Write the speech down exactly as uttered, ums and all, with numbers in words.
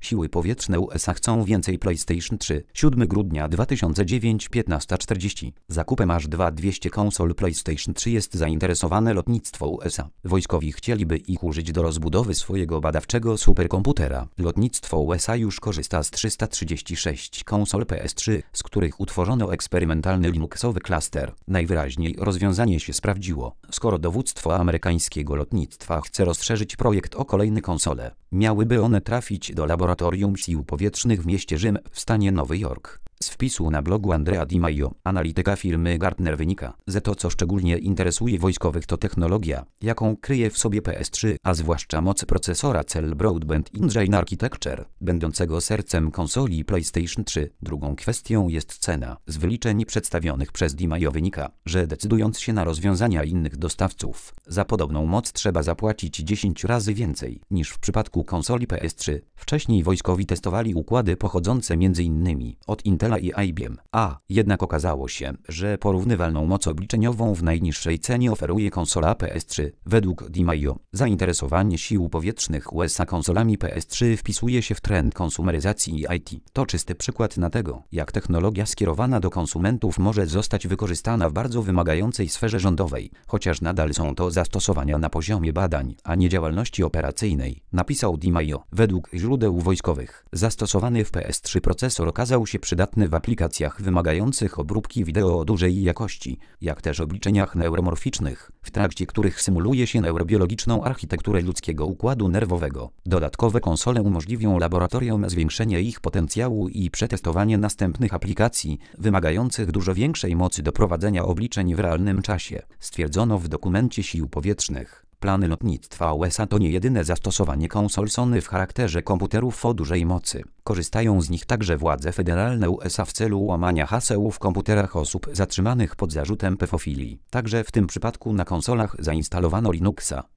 Siły powietrzne U S A chcą więcej PlayStation trzy. siódmego grudnia dwa tysiące dziewiątego, piętnasta czterdzieści. Zakupem aż dwa tysiące dwieście konsol PlayStation trzy jest zainteresowane lotnictwo U S A. Wojskowi chcieliby ich użyć do rozbudowy swojego badawczego superkomputera. Lotnictwo U S A już korzysta z trzysta trzydzieści sześć konsol P S trzy, z których utworzono eksperymentalny Linuxowy klaster. Najwyraźniej rozwiązanie się sprawdziło, skoro dowództwo amerykańskiego lotnictwa chce rozszerzyć projekt o kolejne konsole. Miałyby one trafić do laboratorium sił powietrznych w mieście Rzym w stanie Nowy Jork. Z wpisu na blogu Andrea Di Maio, analityka firmy Gartner, wynika, że to, co szczególnie interesuje wojskowych, to technologia, jaką kryje w sobie P S trzy, a zwłaszcza moc procesora Cell Broadband Engine Architecture, będącego sercem konsoli PlayStation trzy. Drugą kwestią jest cena. Z wyliczeń przedstawionych przez Di Maio wynika, że decydując się na rozwiązania innych dostawców, za podobną moc trzeba zapłacić dziesięć razy więcej niż w przypadku konsoli P S trzy. Wcześniej wojskowi testowali układy pochodzące m.in. od Intela i I B M, a jednak okazało się, że porównywalną moc obliczeniową w najniższej cenie oferuje konsola P S trzy. Według Di Maio, zainteresowanie sił powietrznych U S A konsolami P S trzy wpisuje się w trend konsumeryzacji I T. To czysty przykład na tego, jak technologia skierowana do konsumentów może zostać wykorzystana w bardzo wymagającej sferze rządowej, chociaż nadal są to zastosowania na poziomie badań, a nie działalności operacyjnej, napisał Di Maio. Według źródeł wojskowych, zastosowany w P S trzy procesor okazał się przydatny w aplikacjach wymagających obróbki wideo o dużej jakości, jak też obliczeniach neuromorficznych, w trakcie których symuluje się neurobiologiczną architekturę ludzkiego układu nerwowego. Dodatkowe konsole umożliwią laboratoriom zwiększenie ich potencjału i przetestowanie następnych aplikacji, wymagających dużo większej mocy do prowadzenia obliczeń w realnym czasie, stwierdzono w dokumencie sił powietrznych. Plany lotnictwa U S A to nie jedyne zastosowanie konsol Sony w charakterze komputerów o dużej mocy. Korzystają z nich także władze federalne U S A w celu łamania haseł w komputerach osób zatrzymanych pod zarzutem pedofilii. Także w tym przypadku na konsolach zainstalowano Linuxa.